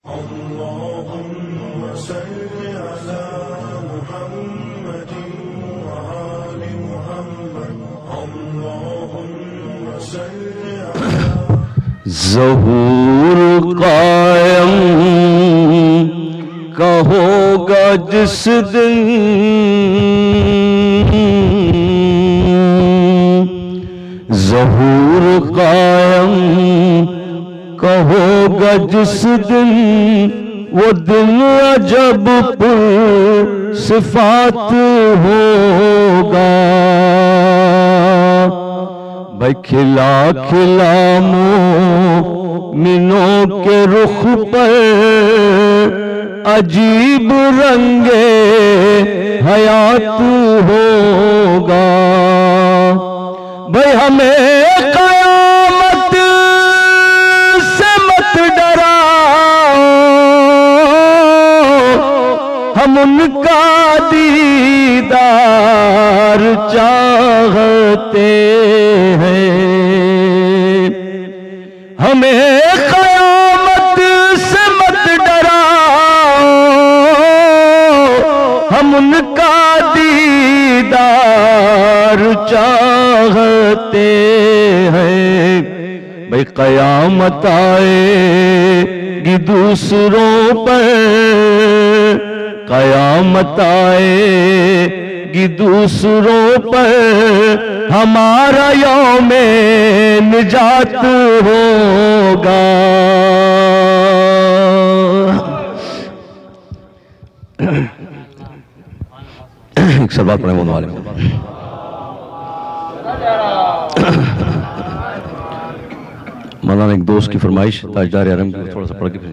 ज़हूर कायम कहोगा जिस दिन, ज़हूर कायम कहोगा जिस दिन, वो दिन अजब पुर सिफात होगा। भाई खिला खिला मोमिनों के रुख पर अजीब रंगे हयात होगा। भाई हमें कयामत से मत डराओ, हम उनका दीदार चाहते हैं। हमें कयामत से मत डराओ, हम उनका दीदार चाहते हैं। भाई कयामत आएगी दूसरों पर, कयामत आएगी दूसरों पर, हमारा यौमे निजात होगा। एक सलवात पढ़े बोलने वाले मौलाना एक दोस्त की फरमाइश ताजदार आरम की थोड़ा सा पढ़ के फिर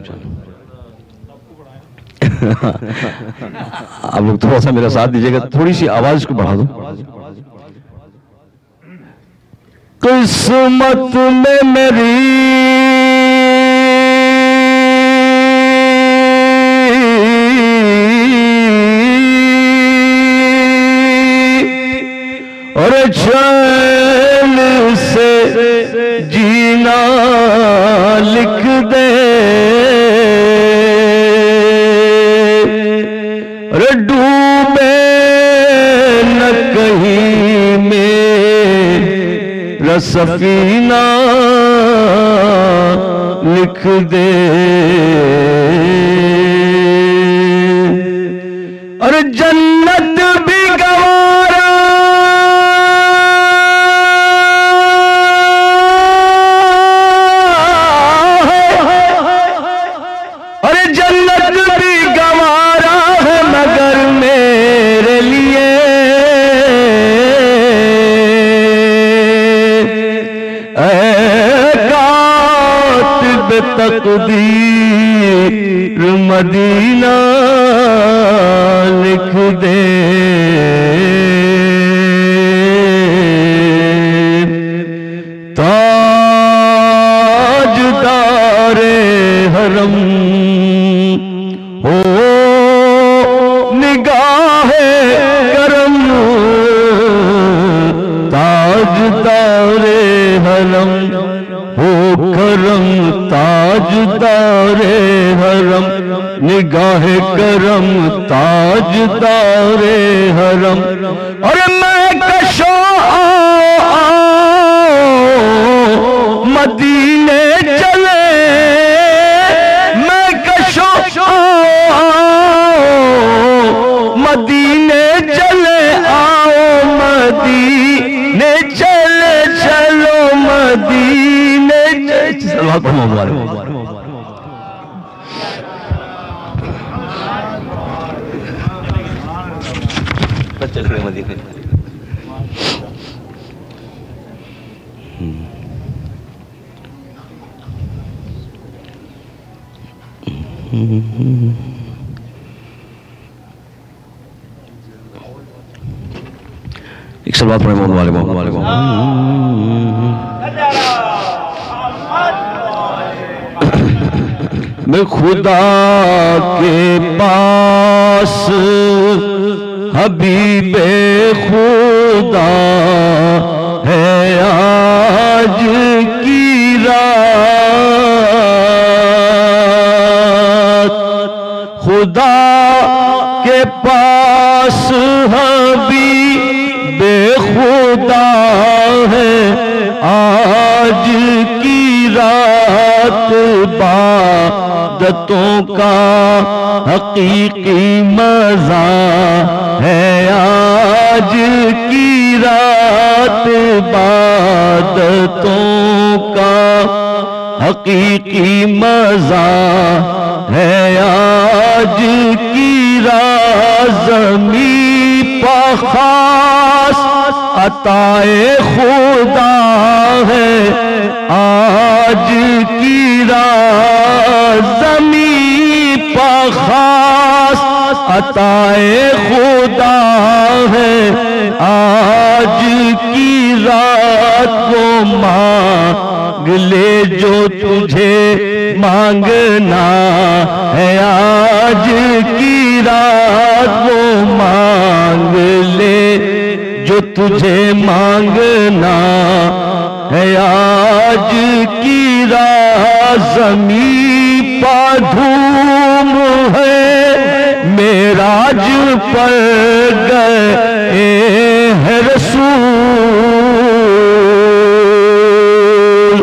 आप लोग थोड़ा सा मेरा साथ दीजिएगा, थोड़ी सी आवाज को बढ़ा दो। किस्मत में मेरी और चैन से जीना लिख दे, डूबे न कहीं मेरा सफीना लिख दे। और जन्नत भी गवारा है, और जन्नत भी गवारा है मगर मेरे लिए। कातिब तकदीर मदीना लिख दे। ताजदारे हरम हो निगाहे करम, ताजदारे हरम हो करम, ताजदारे हरम निगाहे करम, ताजदारे हरम। और मैं कशो मदीने चले, मैं कशो मदीने चले आओ, मदीने चले चलो मदीने चलो। चल मदीने एक सलवात पढ़े मोहम्मद वाले मोहम्मद वाले मैं खुदा के पास हबीबे खुदा है आज की रात। खुदा के पास हबीब बेखुदा है। आज की रात इबादतों का हकीकी मजा है। आज की रात इबादतों का हकीकी मजा है। आज की रात ज़मीं पर खास अताए खुदा है। आज की रात ज़मीं पर खास अताए खुदा है। आज की रात को मांग ले जो तुझे मांगना है। आज की रात वो मांग ले जो तुझे मांगना है। आज की रात ज़मीं पर धूम है। मेराज पर गए हैं रसूल।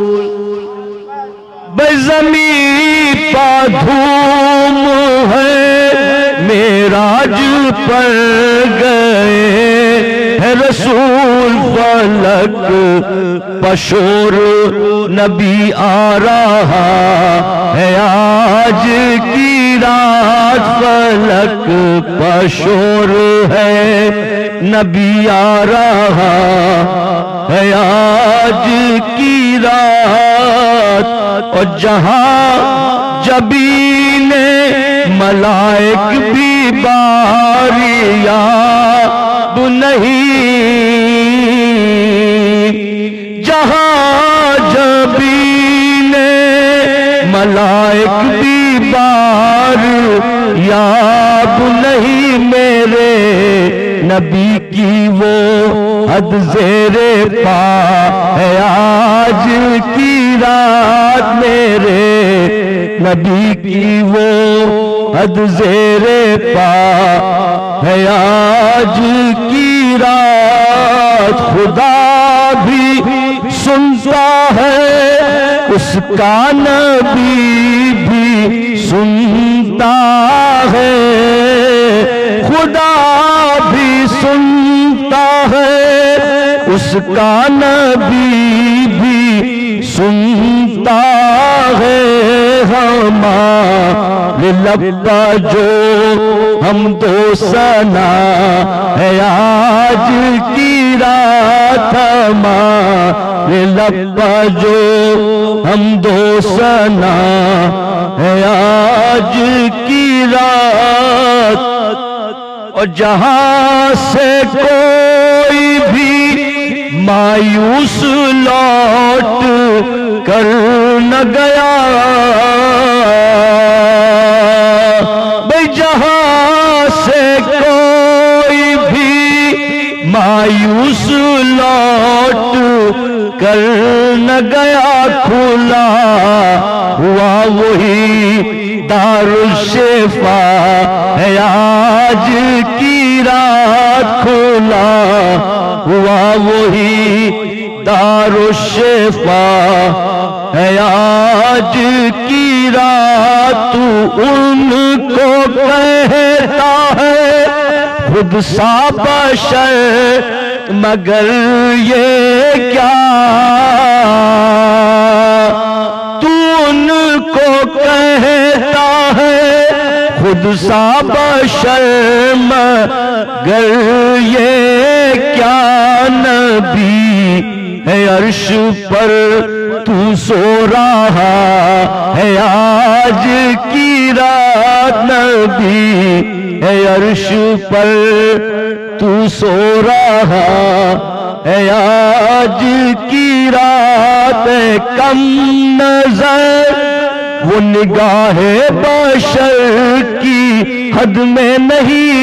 ज़मीं पर धूम है। मेराज पर गए हैं रसूल। फलक पशोर नबी आ रहा है। आज की रात फलक पशोर है। नबी आ रहा है। आज की रात और जहां जबीने मलाइक भी बारियाब नहीं। जहां जबीने मलाइक भी बारियाब नहीं। मेरे नबी की वो हद ज़ेरे पा है। आज की रात मेरे नबी की वो हद ज़ेरे पा है। आज की रात खुदा भी सुनता है। उसका नबी भी सुनता है। खुदा भी सुनता है। उसका नबी भी सुनता है। हमारे लब पर जो हम दो सना है। आज की रात हमारे लब पर जो हम दो सना है। आज की रात और जहां से कोई भी मायूस लौट कर न गया। भाई जहां से कोई भी मायूस लौट कर न गया। खुला हुआ वही दारुश्शिफा है। आज की रात खुला हुआ वही दारुश्शिफा है। आज की रात तू उनको कहता है खुद सा बशर मगर ये क्या। तू उनको कहता है खुद सा बशर मगर ये क्या। नबी है अर्श पर तू सो रहा है। आज की रात नबी है अर्श पर तू सो रहा है। आज की रात कम नजर वो निगाहे बशर की हद में नहीं।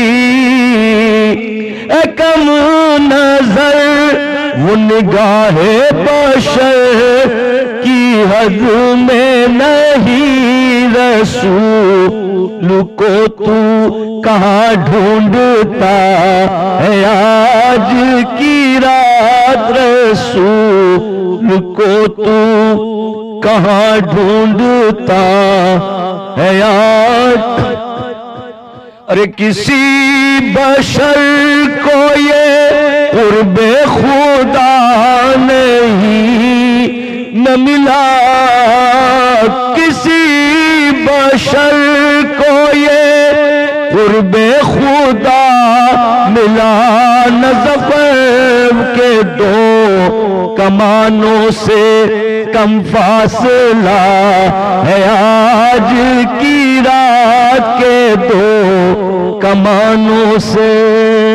कम नजर वो निगाहे बशर की हद में नहीं। रसूल को तू कहाँ ढूंढता है आज की रात, रसूल को तू कहाँ ढूंढता है आज। अरे किसी बशर को ये कुर्बे खुदा नहीं न मिला, किसी बशर को ये कुर्बे खुदा मिला न, ज़फ़र के दो कमानों से कम फासला है आज की रात के दो कमानों से।